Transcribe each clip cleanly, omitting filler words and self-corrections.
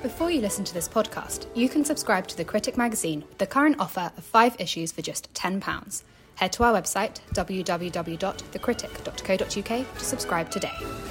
Before you listen to this podcast, you can subscribe to The Critic magazine with the current offer of 5 issues for just £10. Head to our website, www.thecritic.co.uk, to subscribe today.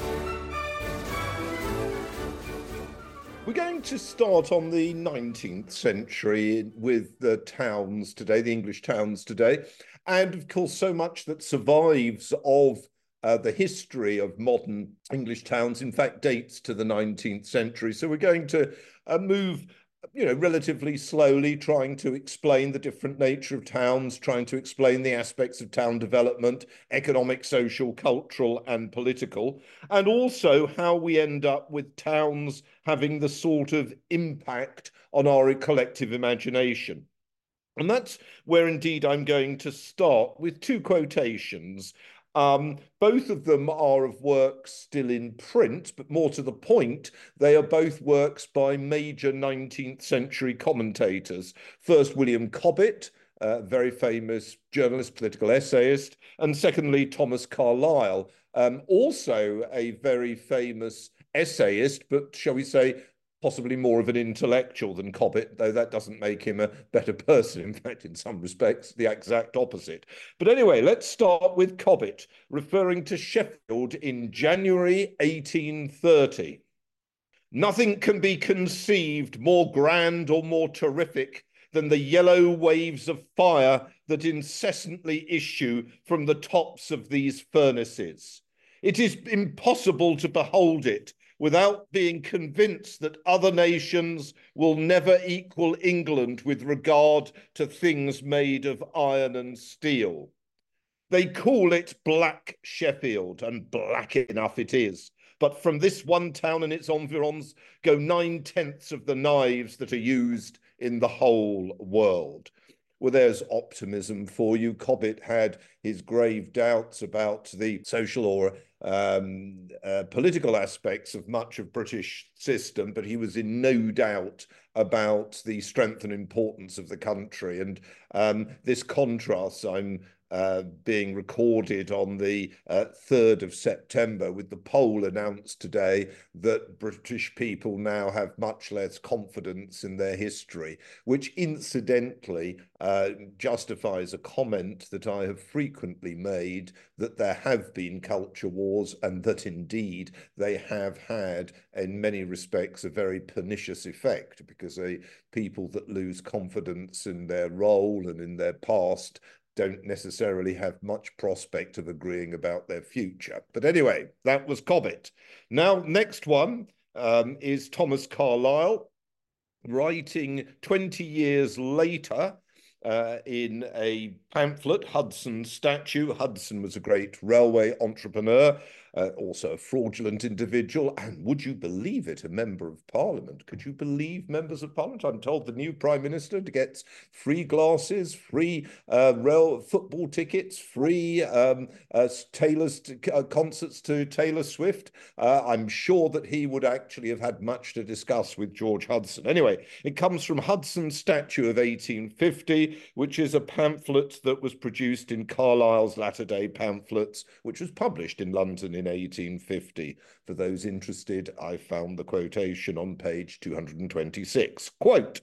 We're going to start on the 19th century with the towns today, the English towns today, and of course so much that survives of the history of modern English towns, in fact, dates to the 19th century. So we're going to move, relatively slowly, trying to explain the different nature of towns, trying to explain the aspects of town development, economic, social, cultural, and political, and also how we end up with towns having the sort of impact on our collective imagination. And that's where indeed I'm going to start with 2 quotations. Both of them are of works still in print, but more to the point, they are both works by major 19th century commentators. First, William Cobbett, very famous journalist, political essayist, and secondly, Thomas Carlyle, also a very famous essayist, but shall we say, possibly more of an intellectual than Cobbett, though that doesn't make him a better person. In fact, in some respects, the exact opposite. But anyway, let's start with Cobbett, referring to Sheffield in January 1830. Nothing can be conceived more grand or more terrific than the yellow waves of fire that incessantly issue from the tops of these furnaces. It is impossible to behold it without being convinced that other nations will never equal England with regard to things made of iron and steel. They call it Black Sheffield, and black enough it is. But from this one town and its environs go 9/10 of the knives that are used in the whole world. Well, there's optimism for you. Cobbett had his grave doubts about the social or political aspects of much of British system, but he was in no doubt about the strength and importance of the country. And this contrast, I'm being recorded on the 3rd of September with the poll announced today that British people now have much less confidence in their history, which incidentally justifies a comment that I have frequently made, that there have been culture wars and that indeed they have had in many respects a very pernicious effect, because people that lose confidence in their role and in their past don't necessarily have much prospect of agreeing about their future. But anyway, that was Cobbett. Now, next one is Thomas Carlyle, writing 20 years later in a pamphlet, Hudson's Statue. Hudson was a great railway entrepreneur, also a fraudulent individual, and would you believe it, a member of Parliament? Could you believe members of Parliament? I'm told the new Prime Minister gets free glasses, free rail football tickets, free Taylor's concerts to Taylor Swift. I'm sure that he would actually have had much to discuss with George Hudson. Anyway, it comes from Hudson's Statue of 1850, which is a pamphlet that was produced in Carlyle's Latter-day Pamphlets, which was published in London in 1850. For those interested, I found the quotation on page 226. Quote,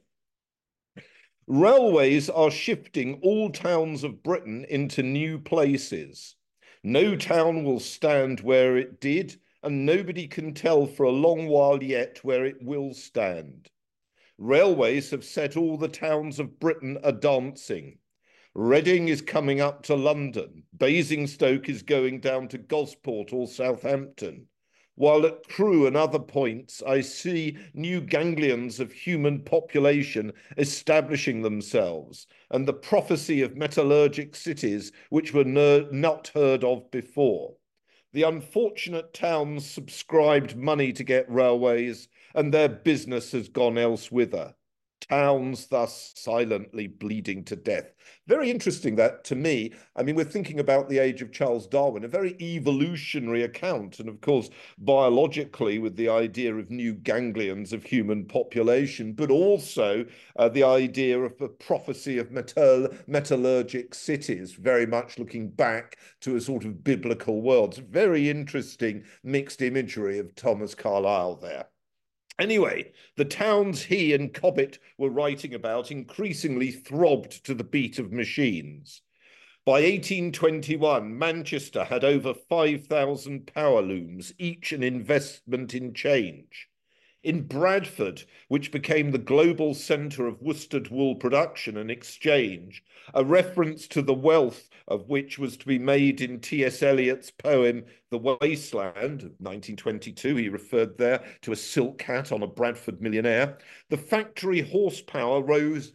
"Railways are shifting all towns of Britain into new places. No town will stand where it did, and nobody can tell for a long while yet where it will stand. Railways have set all the towns of Britain a-dancing. Reading is coming up to London. Basingstoke is going down to Gosport or Southampton. While at Crewe and other points, I see new ganglions of human population establishing themselves, and the prophecy of metallurgic cities which were not heard of before. The unfortunate towns subscribed money to get railways, and their business has gone elsewhither. Towns thus silently bleeding to death." Very interesting, that, to me. I mean, we're thinking about the age of Charles Darwin, a very evolutionary account, and of course, biologically, with the idea of new ganglions of human population, but also the idea of the prophecy of metallurgic cities, very much looking back to a sort of biblical world. It's very interesting mixed imagery of Thomas Carlyle there. Anyway, the towns he and Cobbett were writing about increasingly throbbed to the beat of machines. By 1821, Manchester had over 5,000 power looms, each an investment in change. In Bradford, which became the global centre of worsted wool production and exchange, a reference to the wealth of which was to be made in T.S. Eliot's poem The Wasteland of 1922, he referred there to a silk hat on a Bradford millionaire, the factory horsepower rose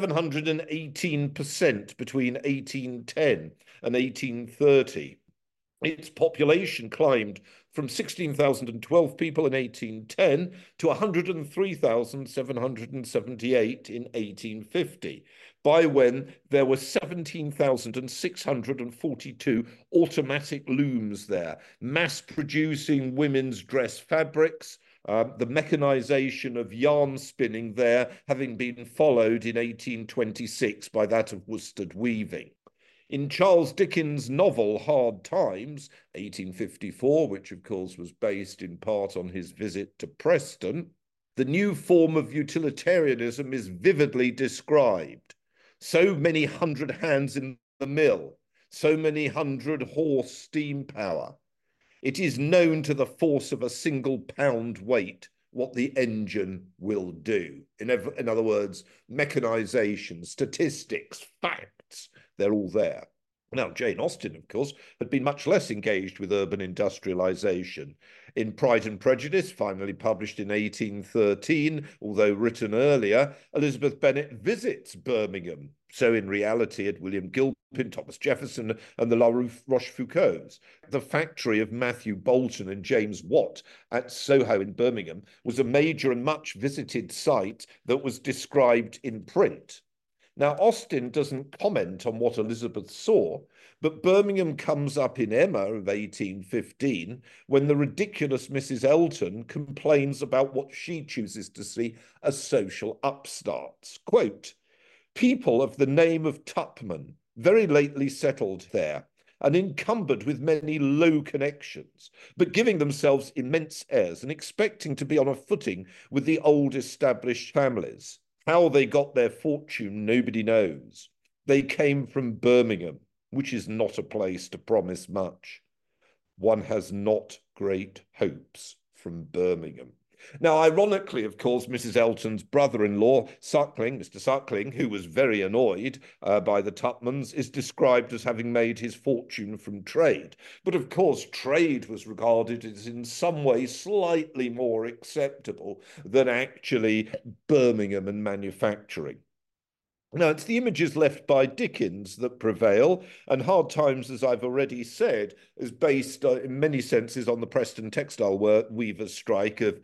718% between 1810 and 1830. Its population climbed from 16,012 people in 1810 to 103,778 in 1850, by when there were 17,642 automatic looms there, mass producing women's dress fabrics, the mechanization of yarn spinning there having been followed in 1826 by that of worsted weaving. In Charles Dickens' novel Hard Times, 1854, which of course was based in part on his visit to Preston, the new form of utilitarianism is vividly described. So many hundred hands in the mill, so many hundred horse steam power. It is known to the force of a single pound weight what the engine will do. In other words, mechanization, statistics, facts, they're all there. Now, Jane Austen, of course, had been much less engaged with urban industrialization. In Pride and Prejudice, finally published in 1813, although written earlier, Elizabeth Bennet visits Birmingham. So in reality, at William Gilpin, Thomas Jefferson, and the La Rochefoucaulds, the factory of Matthew Boulton and James Watt at Soho in Birmingham was a major and much visited site that was described in print. Now, Austen doesn't comment on what Elizabeth saw, but Birmingham comes up in Emma of 1815 when the ridiculous Mrs. Elton complains about what she chooses to see as social upstarts. Quote, people of the name of Tupman, very lately settled there, and encumbered with many low connections, but giving themselves immense airs and expecting to be on a footing with the old established families. How they got their fortune, nobody knows. They came from Birmingham, which is not a place to promise much. One has not great hopes from Birmingham. Now, ironically, of course, Mrs. Elton's brother-in-law, Suckling, Mr. Suckling, who was very annoyed by the Tupmans, is described as having made his fortune from trade. But of course, trade was regarded as in some way slightly more acceptable than actually Birmingham and manufacturing. Now, it's the images left by Dickens that prevail, and Hard Times, as I've already said, is based in many senses on the Preston textile weavers' strike of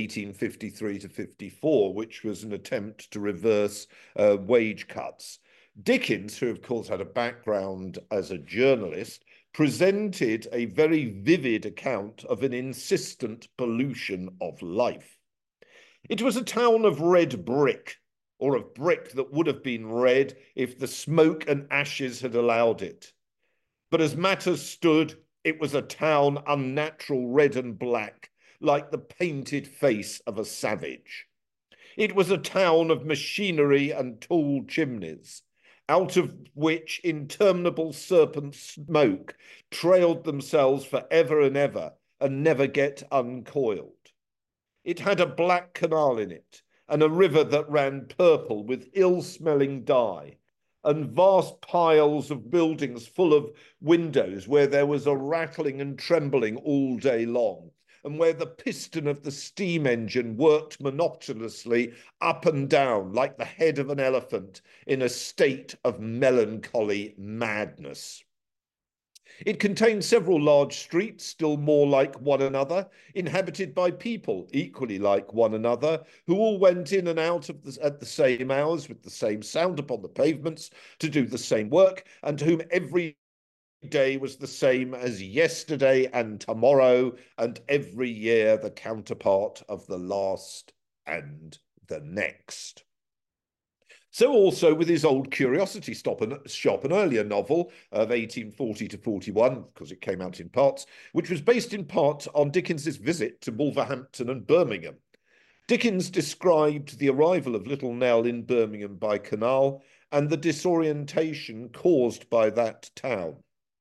1853 to 54, which was an attempt to reverse wage cuts. Dickens, who of course had a background as a journalist, presented a very vivid account of an insistent pollution of life. It was a town of red brick, or of brick that would have been red if the smoke and ashes had allowed it. But as matters stood, it was a town unnatural red and black, like the painted face of a savage. It was a town of machinery and tall chimneys, out of which interminable serpent smoke trailed themselves for ever and ever and never get uncoiled. It had a black canal in it, and a river that ran purple with ill-smelling dye, and vast piles of buildings full of windows where there was a rattling and trembling all day long, and where the piston of the steam engine worked monotonously up and down like the head of an elephant in a state of melancholy madness. It contained several large streets, still more like one another, inhabited by people equally like one another, who all went in and out at the same hours with the same sound upon the pavements to do the same work, and to whom every day was the same as yesterday and tomorrow, and every year the counterpart of the last and the next. So also with his old curiosity shop, an earlier novel of 1840 to 41, because it came out in parts, which was based in part on Dickens's visit to Wolverhampton and Birmingham. Dickens described the arrival of Little Nell in Birmingham by canal and the disorientation caused by that town.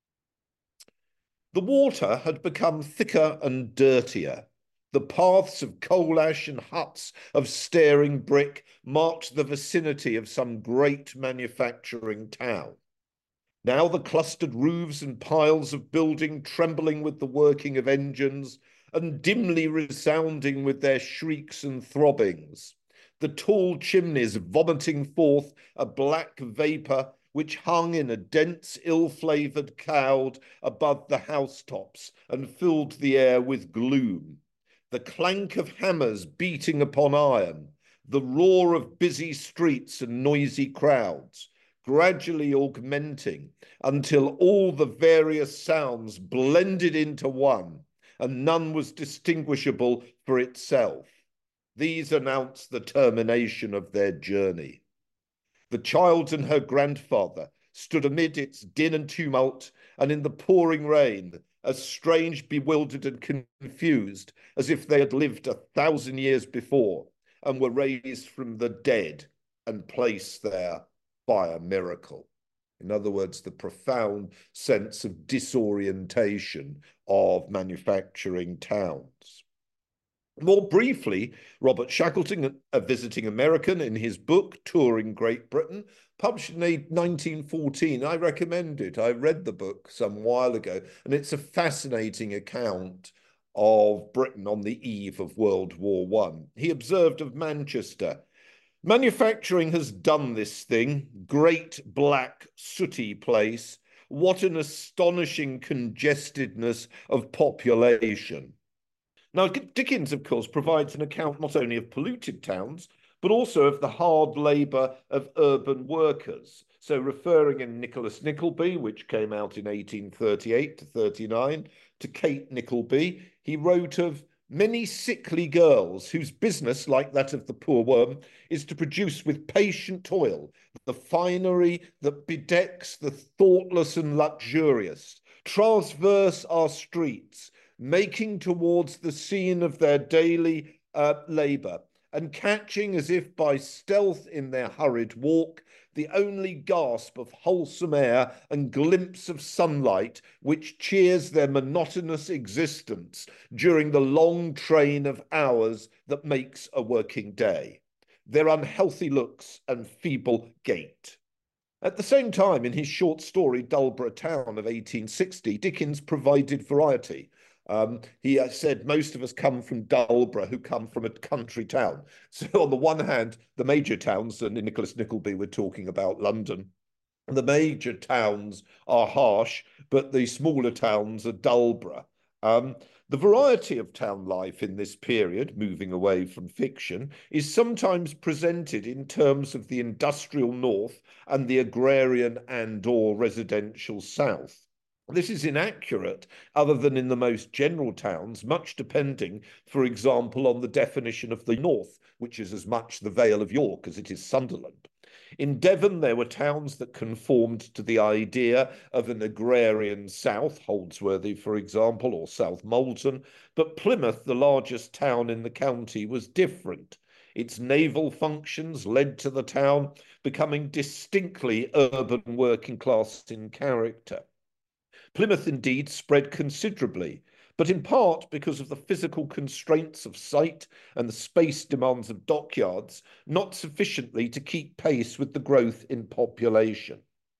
The water had become thicker and dirtier. The paths of coal ash and huts of staring brick marked the vicinity of some great manufacturing town. Now the clustered roofs and piles of building trembling with the working of engines and dimly resounding with their shrieks and throbbings. The tall chimneys vomiting forth a black vapour which hung in a dense, ill-flavoured cloud above the housetops and filled the air with gloom. The clank of hammers beating upon iron, the roar of busy streets and noisy crowds, gradually augmenting until all the various sounds blended into one, and none was distinguishable for itself. These announced the termination of their journey. The child and her grandfather stood amid its din and tumult, and in the pouring rain, as strange, bewildered, and confused as if they had lived 1,000 years before and were raised from the dead and placed there by a miracle. In other words, the profound sense of disorientation of manufacturing towns. More briefly, Robert Shackleton, a visiting American, in his book, Touring Great Britain, published in 1914. I recommend it. I read the book some while ago, and it's a fascinating account of Britain on the eve of World War I. He observed of Manchester, manufacturing has done this thing, great black sooty place. What an astonishing congestedness of population. Now, Dickens, of course, provides an account not only of polluted towns, but also of the hard labour of urban workers. So referring in Nicholas Nickleby, which came out in 1838 to 39, to Kate Nickleby, he wrote of many sickly girls whose business, like that of the poor worm, is to produce with patient toil the finery that bedecks the thoughtless and luxurious, transverse our streets, making towards the scene of their daily labour, and catching as if by stealth in their hurried walk the only gasp of wholesome air and glimpse of sunlight which cheers their monotonous existence during the long train of hours that makes a working day, their unhealthy looks and feeble gait. At the same time, in his short story Dullborough Town of 1860, Dickens provided variety. He said most of us come from Dullborough, who come from a country town. So on the one hand, the major towns, and in Nicholas Nickleby we're talking about London, the major towns are harsh, but the smaller towns are Dullborough. The variety of town life in this period, moving away from fiction, is sometimes presented in terms of the industrial north and the agrarian and/or residential south. This is inaccurate, other than in the most general towns, much depending, for example, on the definition of the north, which is as much the Vale of York as it is Sunderland. In Devon, there were towns that conformed to the idea of an agrarian south, Holdsworthy, for example, or South Molton, but Plymouth, the largest town in the county, was different. Its naval functions led to the town becoming distinctly urban working class in character. Plymouth indeed spread considerably, but in part because of the physical constraints of site and the space demands of dockyards, not sufficiently to keep pace with the growth in population.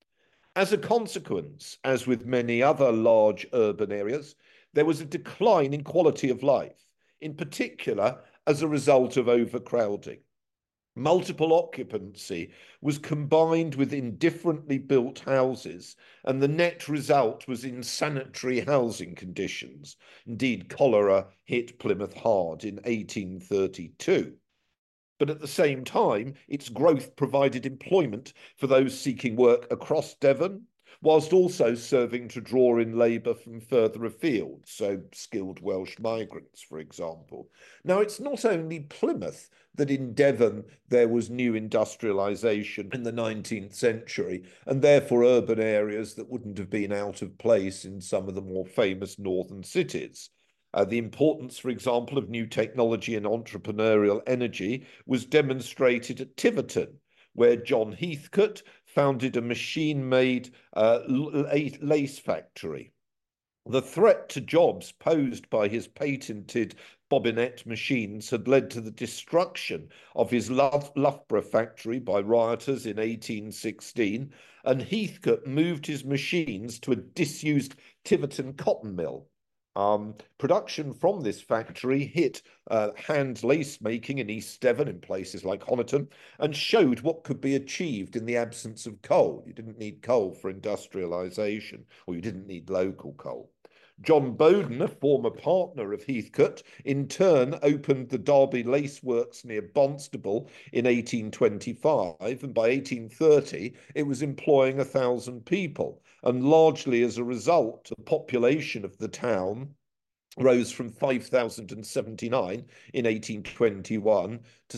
As a consequence, as with many other large urban areas, there was a decline in quality of life, in particular as a result of overcrowding. Multiple occupancy was combined with indifferently built houses, and the net result was insanitary housing conditions. Indeed, cholera hit Plymouth hard in 1832. But at the same time, its growth provided employment for those seeking work across Devon, whilst also serving to draw in labour from further afield, so skilled Welsh migrants, for example. Now, it's not only Plymouth that in Devon there was new industrialisation in the 19th century, and therefore urban areas that wouldn't have been out of place in some of the more famous northern cities. The importance, for example, of new technology and entrepreneurial energy was demonstrated at Tiverton, where John Heathcote founded a machine-made lace factory. The threat to jobs posed by his patented bobbinet machines had led to the destruction of his Loughborough factory by rioters in 1816, and Heathcote moved his machines to a disused Tiverton cotton mill. Production from this factory hit hand lace making in East Devon in places like Honiton and showed what could be achieved in the absence of coal. You didn't need coal for industrialisation, or you didn't need local coal. John Bowden, a former partner of Heathcote, in turn opened the Derby Lace Works near Bonstable in 1825, and by 1830 it was employing 1,000 people. And largely as a result, the population of the town rose from 5,079 in 1821 to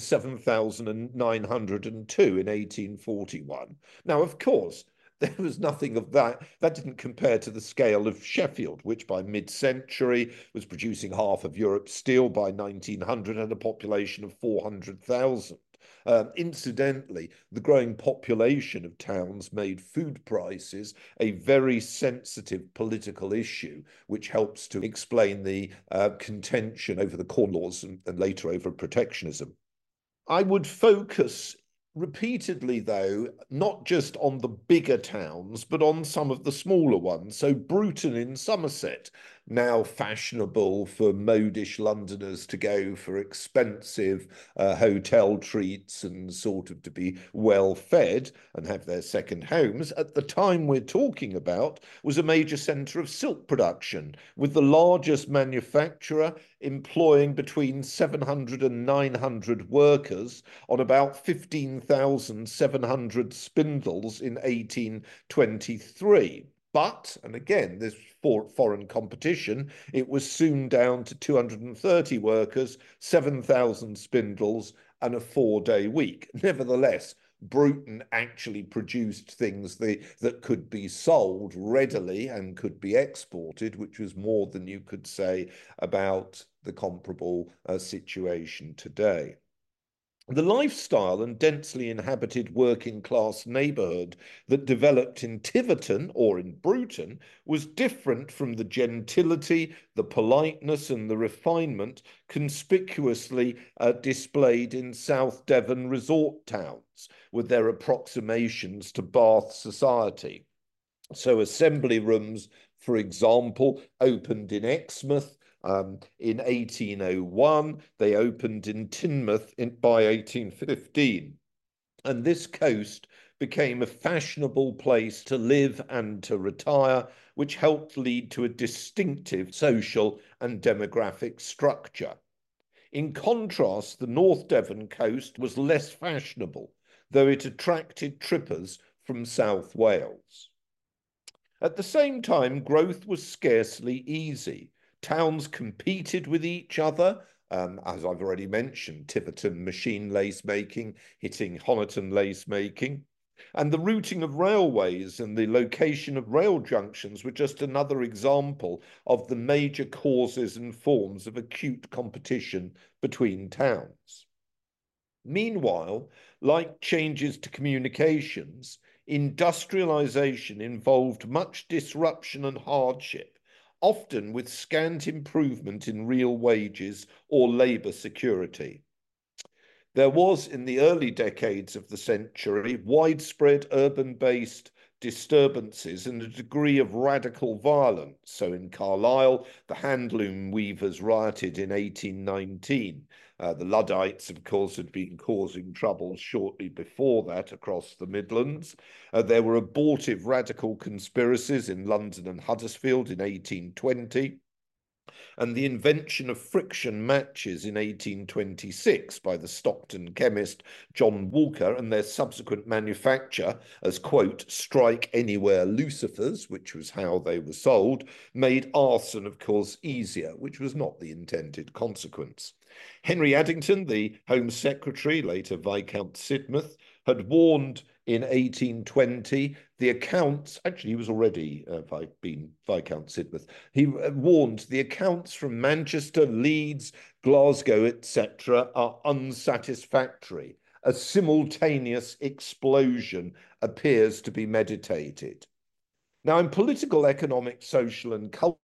7,902 in 1841. Now, of course, there was nothing of that. That didn't compare to the scale of Sheffield, which by mid-century was producing half of Europe's steel by 1900 and a population of 400,000. Incidentally, the growing population of towns made food prices a very sensitive political issue, which helps to explain the contention over the Corn Laws and later over protectionism. I would focus repeatedly, though, not just on the bigger towns, but on some of the smaller ones. So Bruton in Somerset, now fashionable for modish Londoners to go for expensive hotel treats and sort of to be well fed and have their second homes, at the time we're talking about, was a major centre of silk production, with the largest manufacturer employing between 700 and 900 workers on about 15,700 spindles in 1823. But, and again, this foreign competition, it was soon down to 230 workers, 7,000 spindles, and a 4-day week. Nevertheless, Bruton actually produced things that could be sold readily and could be exported, which was more than you could say about the comparable situation today. The lifestyle and densely inhabited working class neighbourhood that developed in Tiverton or in Bruton was different from the gentility, the politeness and the refinement conspicuously displayed in South Devon resort towns with their approximations to Bath society. So assembly rooms, for example, opened in Exmouth, in 1801, they opened in Teignmouth by 1815. And this coast became a fashionable place to live and to retire, which helped lead to a distinctive social and demographic structure. In contrast, the North Devon coast was less fashionable, though it attracted trippers from South Wales. At the same time, growth was scarcely easy. Towns competed with each other, as I've already mentioned, Tiverton machine lace making, hitting Honiton lace making. And the routing of railways and the location of rail junctions were just another example of the major causes and forms of acute competition between towns. Meanwhile, like changes to communications, industrialization involved much disruption and hardship, often with scant improvement in real wages or labour security. There was, in the early decades of the century, widespread urban-based disturbances and a degree of radical violence. So in Carlisle, the handloom weavers rioted in 1819. The Luddites, of course, had been causing trouble shortly before that across the Midlands. There were abortive radical conspiracies in London and Huddersfield in 1820. And the invention of friction matches in 1826 by the Stockton chemist John Walker and their subsequent manufacture as, quote, strike anywhere lucifers, which was how they were sold, made arson, of course, easier, which was not the intended consequence. Henry Addington, the Home Secretary, later Viscount Sidmouth, had warned in 1820. The accounts, actually, he was already Viscount Sidmouth. He warned the accounts from Manchester, Leeds, Glasgow, etc., are unsatisfactory. A simultaneous explosion appears to be meditated. Now, in political, economic, social, and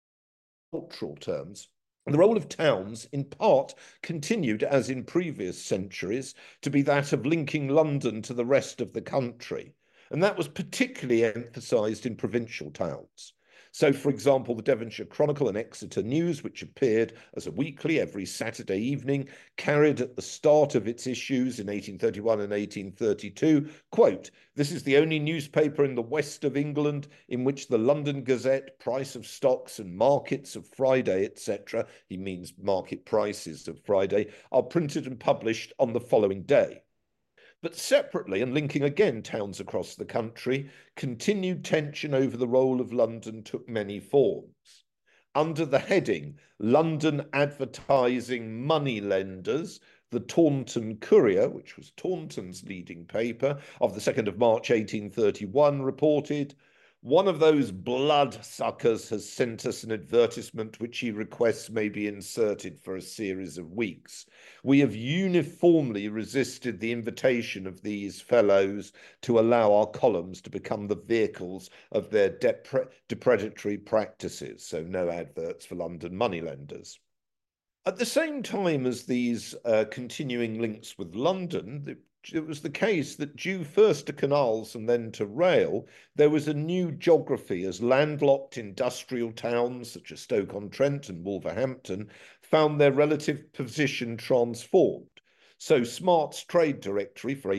cultural terms, the role of towns, in part, continued, as in previous centuries, to be that of linking London to the rest of the country. And that was particularly emphasised in provincial towns. So, for example, the Devonshire Chronicle and Exeter News, which appeared as a weekly every Saturday evening, carried at the start of its issues in 1831 and 1832, quote, "This is the only newspaper in the west of England in which the London Gazette, price of stocks and markets of Friday, etc., he means market prices of Friday, are printed and published on the following day." But separately, and linking again towns across the country, continued tension over the role of London took many forms. Under the heading London Advertising Moneylenders, the Taunton Courier, which was Taunton's leading paper, of the 2nd of March 1831, reported, "One of those bloodsuckers has sent us an advertisement which he requests may be inserted for a series of weeks. We have uniformly resisted the invitation of these fellows to allow our columns to become the vehicles of their depredatory practices." So no adverts for London moneylenders. At the same time as these continuing links with London, it was the case that due first to canals and then to rail, there was a new geography as landlocked industrial towns such as Stoke-on-Trent and Wolverhampton found their relative position transformed. So Smart's trade directory for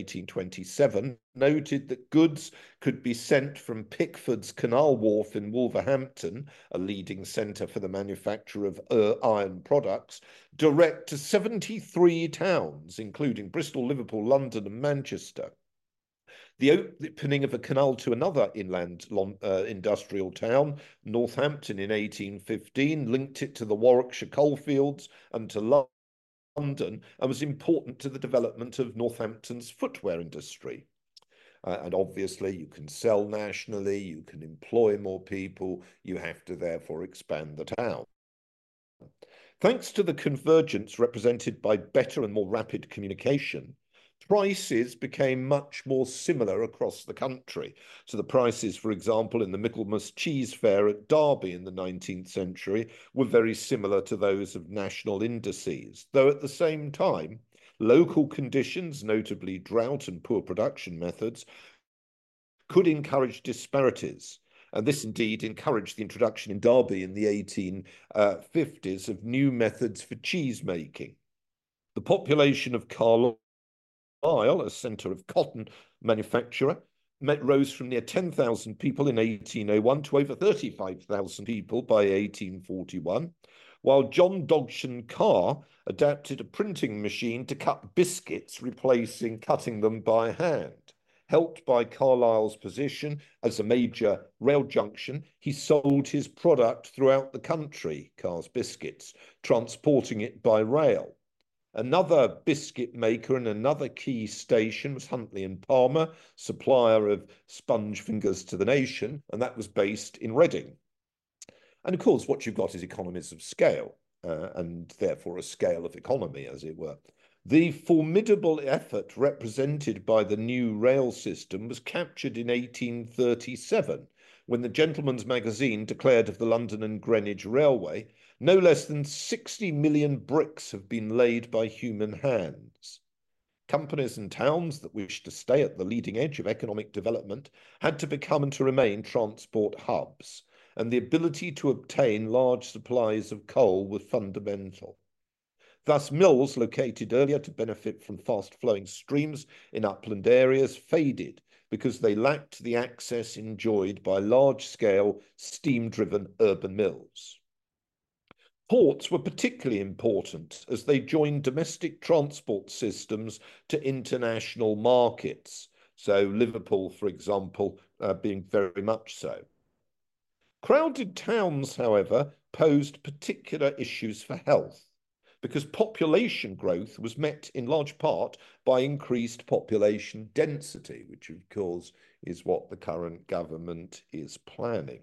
1827 noted that goods could be sent from Pickford's Canal Wharf in Wolverhampton, a leading centre for the manufacture of iron products, direct to 73 towns, including Bristol, Liverpool, London and Manchester. The opening of a canal to another inland industrial town, Northampton, in 1815, linked it to the Warwickshire coalfields and to London, and was important to the development of Northampton's footwear industry. And obviously, you can sell nationally, you can employ more people, you have to therefore expand the town. Thanks to the convergence represented by better and more rapid communication, prices became much more similar across the country. So the prices, for example, in the Michaelmas Cheese Fair at Derby in the 19th century were very similar to those of national indices, though at the same time, local conditions, notably drought and poor production methods, could encourage disparities. And this indeed encouraged the introduction in Derby in the 1850s of new methods for cheese making. The population of Carlisle, a centre of cotton manufacture, rose from near 10,000 people in 1801 to over 35,000 people by 1841, while John Dodgson Carr adapted a printing machine to cut biscuits, replacing cutting them by hand. Helped by Carlisle's position as a major rail junction, he sold his product throughout the country, Carr's Biscuits, transporting it by rail. Another biscuit maker and another key station was Huntley and Palmer, supplier of sponge fingers to the nation, and that was based in Reading. And of course, what you've got is economies of scale, and therefore a scale of economy, as it were. The formidable effort represented by the new rail system was captured in 1837, when the Gentleman's Magazine declared of the London and Greenwich Railway, no less than 60 million bricks have been laid by human hands. Companies and towns that wished to stay at the leading edge of economic development had to become and to remain transport hubs, and the ability to obtain large supplies of coal was fundamental. Thus, mills located earlier to benefit from fast-flowing streams in upland areas faded because they lacked the access enjoyed by large-scale, steam-driven urban mills. Ports were particularly important as they joined domestic transport systems to international markets. So Liverpool, for example, being very much so. Crowded towns, however, posed particular issues for health. because population growth was met in large part by increased population density, which of course is what the current government is planning.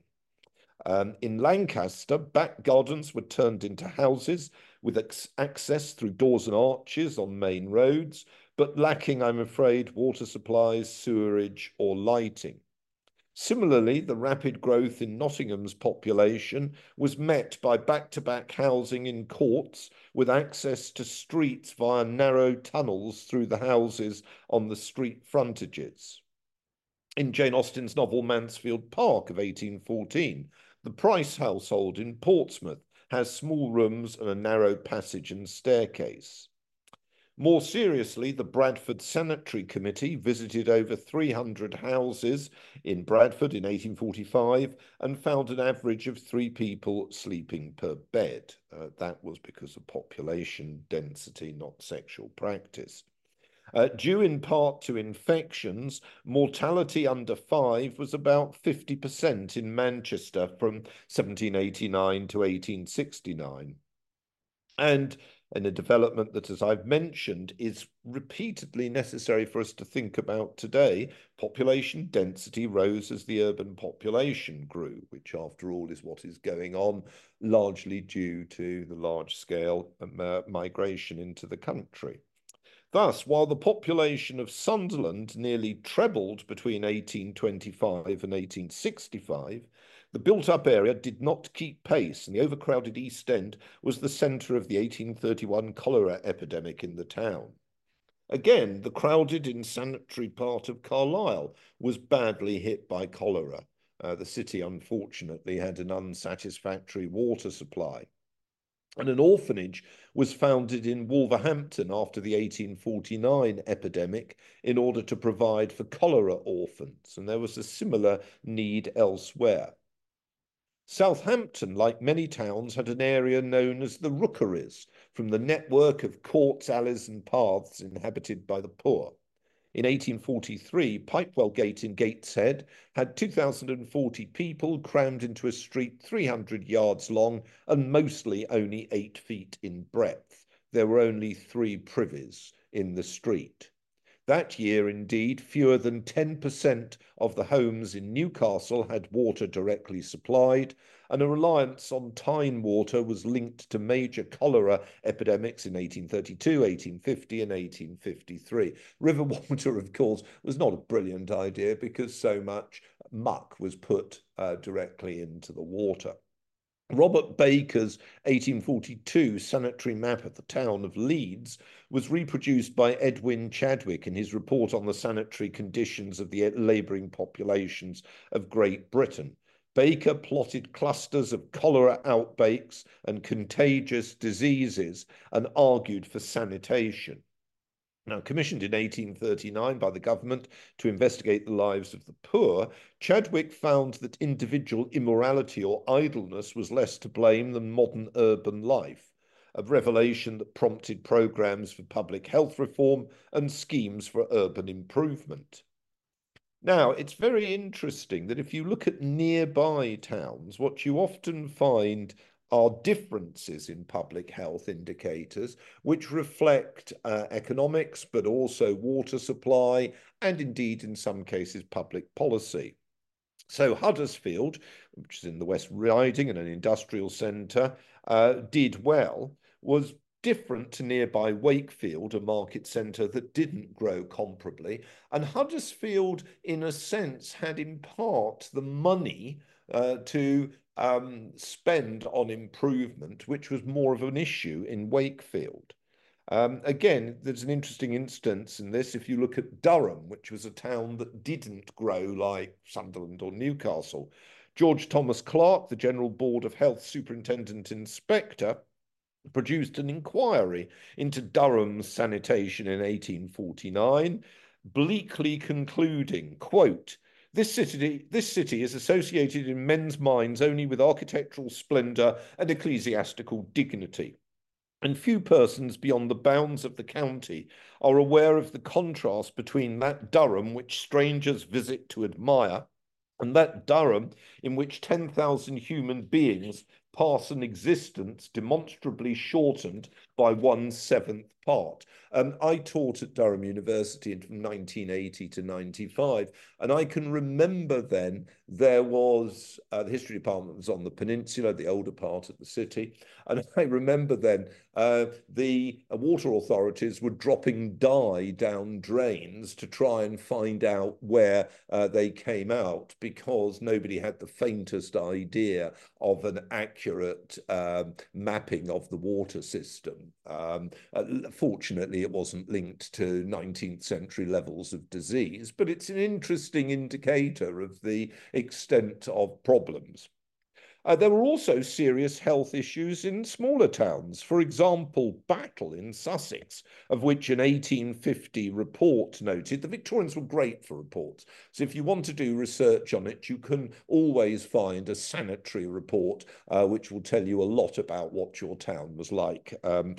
In Lancaster, back gardens were turned into houses with access through doors and arches on main roads, but lacking, I'm afraid, water supplies, sewerage, or lighting. Similarly, the rapid growth in Nottingham's population was met by back-to-back housing in courts with access to streets via narrow tunnels through the houses on the street frontages. In Jane Austen's novel Mansfield Park of 1814, the Price household in Portsmouth has small rooms and a narrow passage and staircase. More seriously, the Bradford Sanitary Committee visited over 300 houses in Bradford in 1845 and found an average of 3 people sleeping per bed. That was because of population density, not sexual practice. Due in part to infections, mortality under 5 was about 50% in Manchester from 1789 to 1869. And in a development that, as I've mentioned, is repeatedly necessary for us to think about today, population density rose as the urban population grew, which after all is what is going on, largely due to the large-scale migration into the country. Thus, while the population of Sunderland nearly trebled between 1825 and 1865, the built-up area did not keep pace, and the overcrowded East End was the centre of the 1831 cholera epidemic in the town. Again, the crowded, insanitary part of Carlisle was badly hit by cholera. The city, unfortunately, had an unsatisfactory water supply. And an orphanage was founded in Wolverhampton after the 1849 epidemic in order to provide for cholera orphans, and there was a similar need elsewhere. Southampton, like many towns, had an area known as the Rookeries, from the network of courts, alleys and paths inhabited by the poor. In 1843, Pipewell Gate in Gateshead had 2,040 people crammed into a street 300 yards long and mostly only 8 feet in breadth. There were only 3 privies in the street. That year, indeed, fewer than 10% of the homes in Newcastle had water directly supplied, and a reliance on Tyne water was linked to major cholera epidemics in 1832, 1850, and 1853. River water, of course, was not a brilliant idea because so much muck was put directly into the water. Robert Baker's 1842 sanitary map of the town of Leeds was reproduced by Edwin Chadwick in his report on the sanitary conditions of the labouring populations of Great Britain. Baker plotted clusters of cholera outbreaks and contagious diseases and argued for sanitation. Now, commissioned in 1839 by the government to investigate the lives of the poor, Chadwick found that individual immorality or idleness was less to blame than modern urban life, a revelation that prompted programs for public health reform and schemes for urban improvement. Now, it's very interesting that if you look at nearby towns, what you often find are differences in public health indicators, which reflect economics, but also water supply, and indeed, in some cases, public policy. So Huddersfield, which is in the West Riding and an industrial centre, did well, was different to nearby Wakefield, a market centre that didn't grow comparably. And Huddersfield, in a sense, had in part the money to spend on improvement, which was more of an issue in Wakefield. Again, there's an interesting instance in this. If you look at Durham, which was a town that didn't grow like Sunderland or Newcastle, George Thomas Clark, the General Board of Health Superintendent Inspector, produced an inquiry into Durham's sanitation in 1849, bleakly concluding, quote, this city is associated in men's minds only with architectural splendour and ecclesiastical dignity, and few persons beyond the bounds of the county are aware of the contrast between that Durham which strangers visit to admire and that Durham in which 10,000 human beings pass an existence demonstrably shortened by 1/7 part. I taught at Durham University from 1980 to 95, and I can remember then there was the history department was on the peninsula, the older part of the city, and I remember then the water authorities were dropping dye down drains to try and find out where they came out, because nobody had the faintest idea of an accurate mapping of the water system. Fortunately, it wasn't linked to 19th century levels of disease, but it's an interesting indicator of the extent of problems. There were also serious health issues in smaller towns. For example, Battle in Sussex, of which an 1850 report noted. The Victorians were great for reports. So if you want to do research on it, you can always find a sanitary report which will tell you a lot about what your town was like.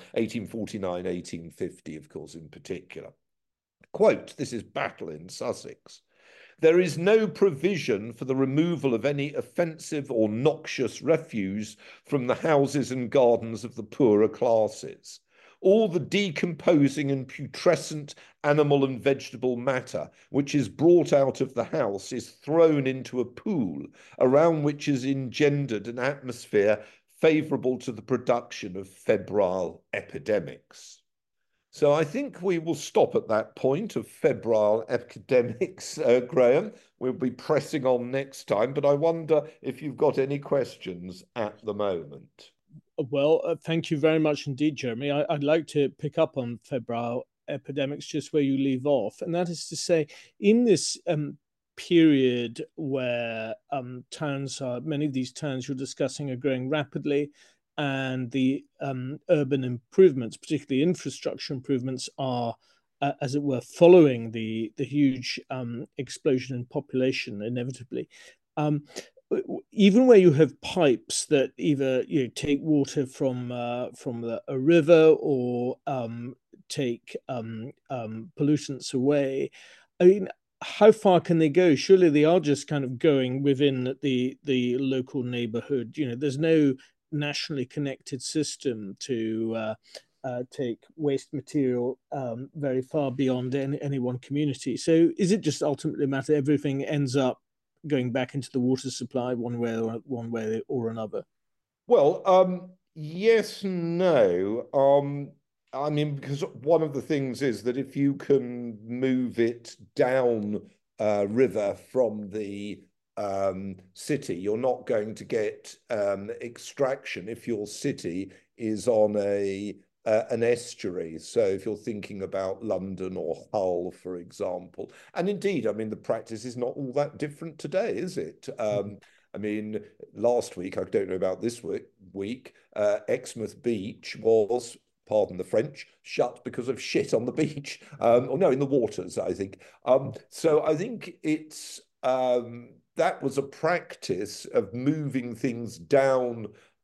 1849, 1850, of course, in particular. Quote, this is Battle in Sussex. There is no provision for the removal of any offensive or noxious refuse from the houses and gardens of the poorer classes. All the decomposing and putrescent animal and vegetable matter which is brought out of the house is thrown into a pool, around which is engendered an atmosphere favourable to the production of febrile epidemics. So I think we will stop at that point of febrile epidemics, Graham. We'll be pressing on next time, but I wonder if you've got any questions at the moment. Well, thank you very much indeed, Jeremy. I'd like to pick up on febrile epidemics just where you leave off, and that is to say, in this period where many of these towns you're discussing are growing rapidly, and the urban improvements, particularly infrastructure improvements, are, as it were, following the huge explosion in population inevitably. Even where you have pipes that either take water from a river or take pollutants away, I mean, how far can they go? Surely they are just kind of going within the local neighborhood. There's no nationally connected system to take waste material very far beyond any one community. So is it just ultimately a matter everything ends up going back into the water supply one way or another? Well, yes, no. I mean, because one of the things is that if you can move it down river from the city, you're not going to get extraction if your city is on an estuary. So if you're thinking about London or Hull, for example, and indeed, I mean, the practice is not all that different today, is it? I mean, last week, I don't know about this week, Exmouth Beach was, pardon the French, shut because of shit on the beach. Or no, in the waters, I think. So I think it's that was a practice of moving things down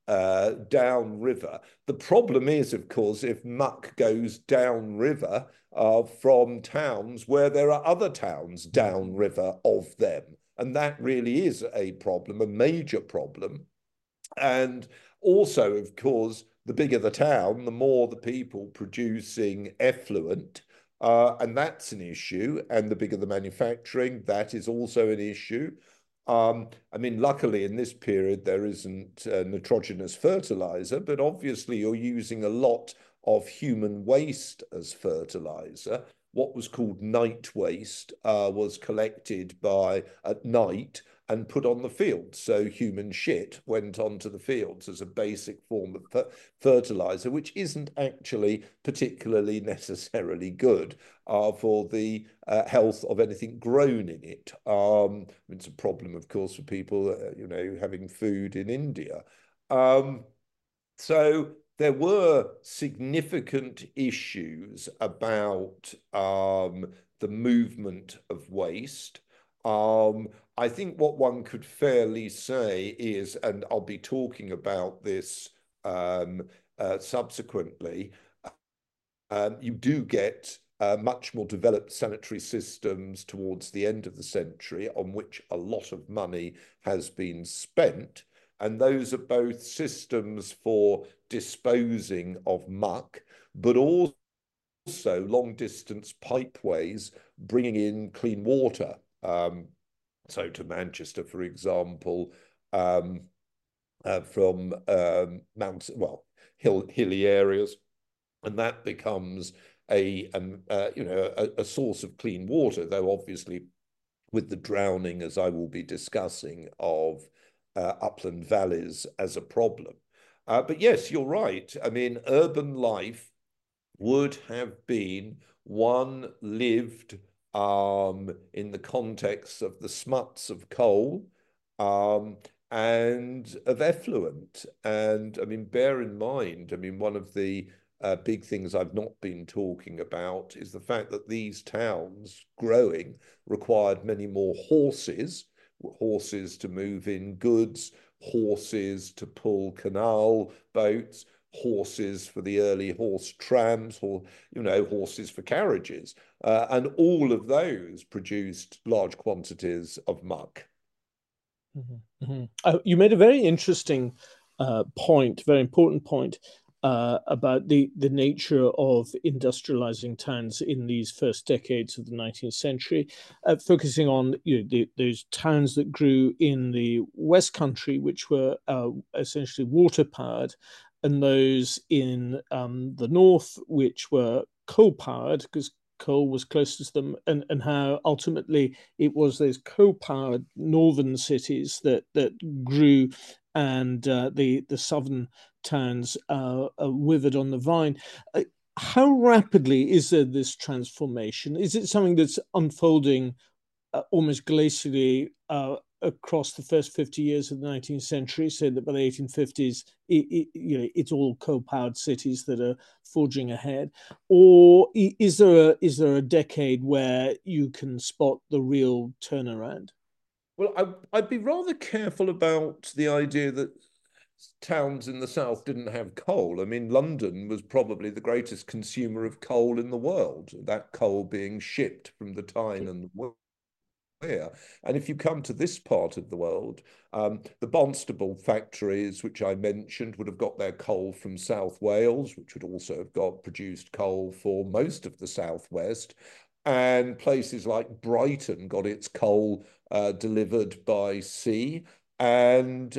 river. The problem is, of course, if muck goes down river from towns where there are other towns down river of them. And that really is a problem, a major problem. And also, of course, the bigger the town, the more the people producing effluent. And that's an issue. And the bigger the manufacturing, that is also an issue. I mean, luckily in this period, there isn't nitrogenous fertilizer, but obviously you're using a lot of human waste as fertilizer. What was called night waste was collected at night and put on the field. So human shit went onto the fields as a basic form of fertilizer, which isn't actually particularly necessarily good for the health of anything grown in it. It's a problem, of course, for people, having food in India. So there were significant issues about the movement of waste. I think what one could fairly say is, and I'll be talking about this subsequently, you do get much more developed sanitary systems towards the end of the century, on which a lot of money has been spent. And those are both systems for disposing of muck, but also long distance pipeways bringing in clean water. So to Manchester, for example, from hilly areas, and that becomes a source of clean water, though obviously with the drowning, as I will be discussing, of upland valleys as a problem. But yes, you're right. I mean, urban life would have been one lived in the context of the smuts of coal and of effluent. And I mean, bear in mind, I mean, one of the big things I've not been talking about is the fact that these towns growing required many more horses to move in goods, horses to pull canal boats, horses for the early horse trams, or horses for carriages, and all of those produced large quantities of muck. Mm-hmm. Mm-hmm. You made a very interesting point, very important point about the nature of industrializing towns in these first decades of the 19th century, focusing on those towns that grew in the West Country, which were essentially water powered, and those in the North, which were coal powered, because coal was closest to them, and how ultimately it was those coal-powered northern cities that grew, and the southern towns withered on the vine. How rapidly is there this transformation? Is it something that's unfolding almost glacially across the first 50 years of the 19th century, so that by the 1850s, it's all coal-powered cities that are forging ahead? Or is there a decade where you can spot the real turnaround? Well, I'd be rather careful about the idea that towns in the south didn't have coal. I mean, London was probably the greatest consumer of coal in the world, that coal being shipped from the Tyne and the Wear. And if you come to this part of the world, the Barnstable factories, which I mentioned, would have got their coal from South Wales, which would also have got produced coal for most of the southwest. And places like Brighton got its coal delivered by sea. And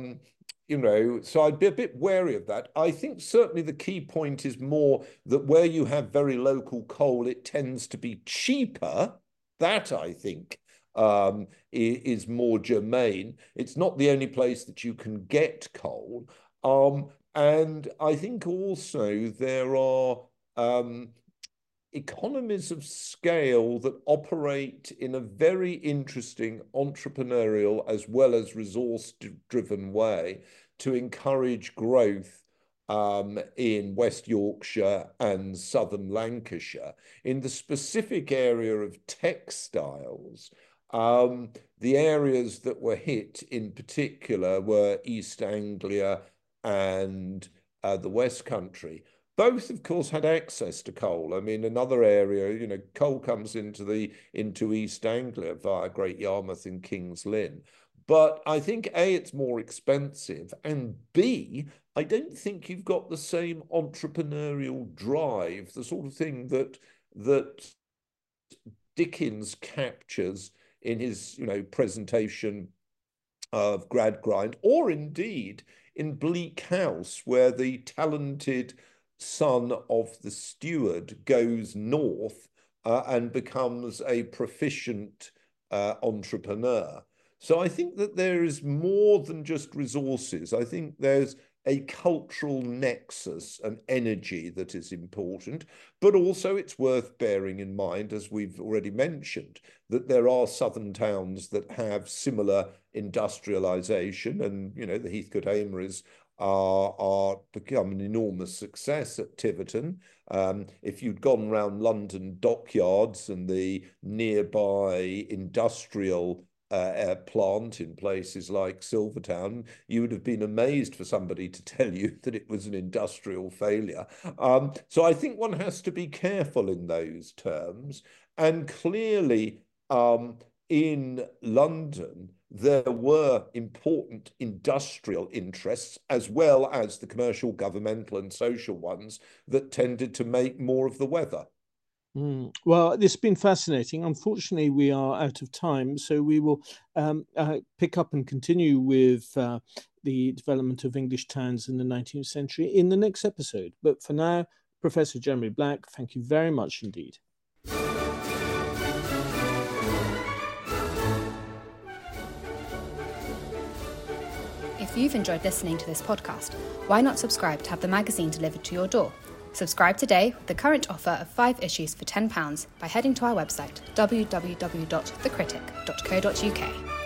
so I'd be a bit wary of that. I think certainly the key point is more that where you have very local coal, it tends to be cheaper. That, I think, is more germane. It's not the only place that you can get coal. And I think also there are economies of scale that operate in a very interesting entrepreneurial as well as resource-driven way to encourage growth in West Yorkshire and southern Lancashire. In the specific area of textiles, the areas that were hit in particular were East Anglia and the West Country. Both, of course, had access to coal. I mean, another area, coal comes into East Anglia via Great Yarmouth and King's Lynn. But I think A, it's more expensive, and B, I don't think you've got the same entrepreneurial drive, the sort of thing that Dickens captures in his, presentation of Gradgrind, or indeed in Bleak House, where the talented son of the steward goes north and becomes a proficient entrepreneur. So I think that there is more than just resources. I think there's a cultural nexus, an energy that is important, but also it's worth bearing in mind, as we've already mentioned, that there are southern towns that have similar industrialization, and the Heathcote Ameries are become an enormous success at Tiverton. If you'd gone around London dockyards and the nearby industrial plant in places like Silvertown, you would have been amazed for somebody to tell you that it was an industrial failure. So I think one has to be careful in those terms. And clearly, in London, there were important industrial interests as well as the commercial, governmental and social ones that tended to make more of the weather. Well, this has been fascinating. Unfortunately, we are out of time, so we will pick up and continue with the development of English towns in the 19th century in the next episode. But for now, Professor Jeremy Black, thank you very much indeed. If you've enjoyed listening to this podcast, why not subscribe to have the magazine delivered to your door? Subscribe today with the current offer of 5 issues for £10 by heading to our website www.thecritic.co.uk.